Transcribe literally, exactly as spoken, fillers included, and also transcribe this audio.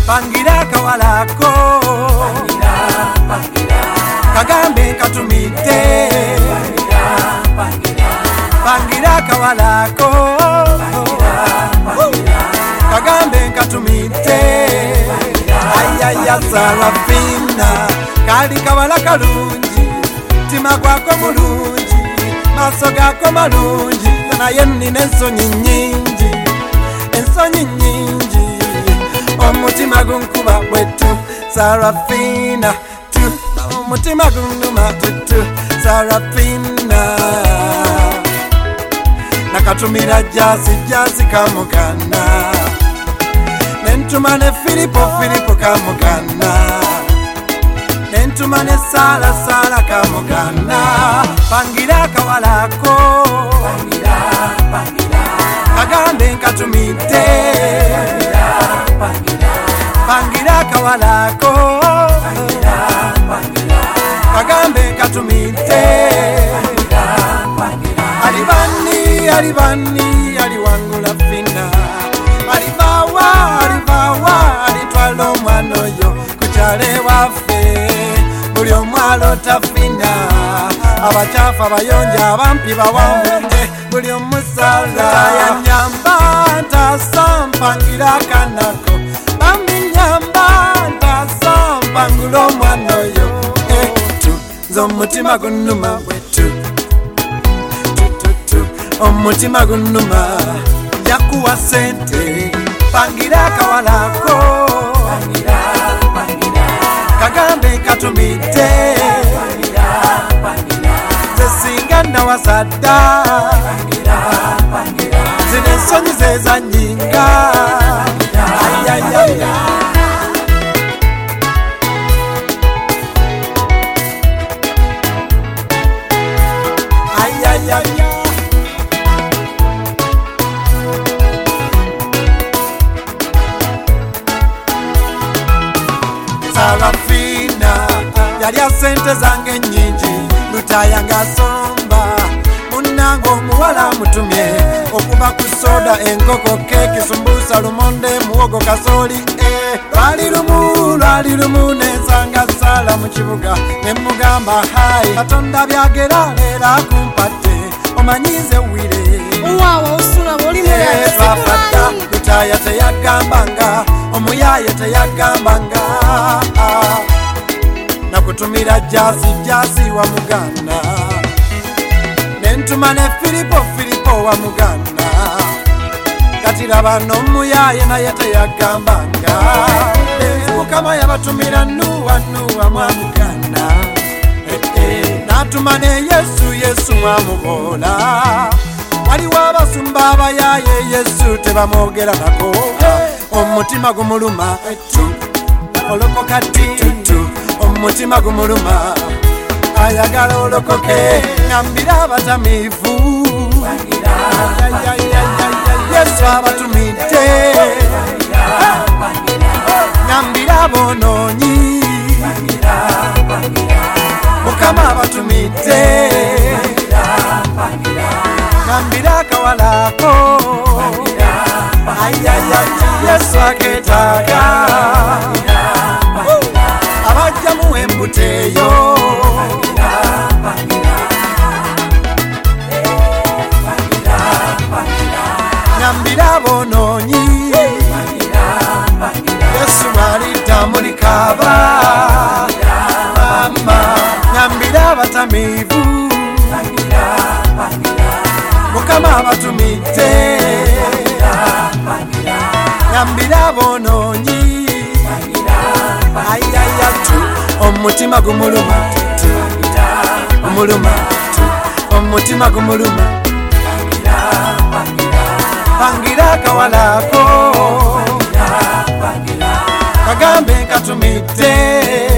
pangira kawalako pangira pangira kagambe katumite pangira pangira pangira kawalako pangira pangira kagambe katumite ayaya Sarafina kali kawala kalungi tima kwako mulungi maso gako malungi naye nina ensonyi nyingi ensonyi nyingi omutima gunkuba bwetu Sarafina tu omutima gunuma tu Sarafina nakatumira jasi jasi kamugana nentuma ne Filipo Filipo kamugana nentuma ne Sala Sala kamugana pangira kawalako pangira pangira kagambe katumite pangira pangira pangira kawalako pangira pangira kagambe katumite pangira pangira alibani alibani aliwangula fina alibawa alibawa alitwalo mwanoyo kuchale wafe buli omwalo tafina abachafu abayonja abampi bawambe buli omusala yanyamba ntasampangira kanako bambi nyamba ntasampangula omwanoyo etu nzomutima gunuma bwetu omutima gunuma yakuwa sente pangira kawalako pangira pangira kagambe katumite pangira pangira zesinga nawasada pangira pangira zine nsonyi zeza nyinga ayayaya ayayaya Sarafina yalya sente zange nyingi lutayanga somba munango muwala mutumye okuba ku soda enkoko keki sumbusa lumonde muwogo kasoli eh lwali lumu lwali lumu nensanga Sala mu kibuga nemugamba hai katonda byagera leera kumpate omanyize wire wawa usula boli mwana twafata lutaya teyagambanga omuyaye teyagambanga nakutumira jasi jasi wa mugana nentuma ne Filipo Filipo wa mugana katira bano omuyaye naye teyagambanga mukama yabatumira nuwa nuwa mwa mugana eh, eh. natuma ne Yesu Yesu mwamubola waliwo abasumba abayaye Yesu tebamwogera nako omutima gumuluma tu olokoka tu omutima gumuluma ayagala olokoke ngambira abatamivu Yesu abatumite ngambira abononyi mukama abatumite ngambira kawalako ayayaya Yesu aketaga abajja muwembuteyo ngambira abononyi Yesu alita mulikaba mama ngambira abatamivu mukama abatumite ngambira abononyi ayaya tu omutima gumuluma tu gumuluma tu omutima gumuluma pangira kawalako kagambe katumite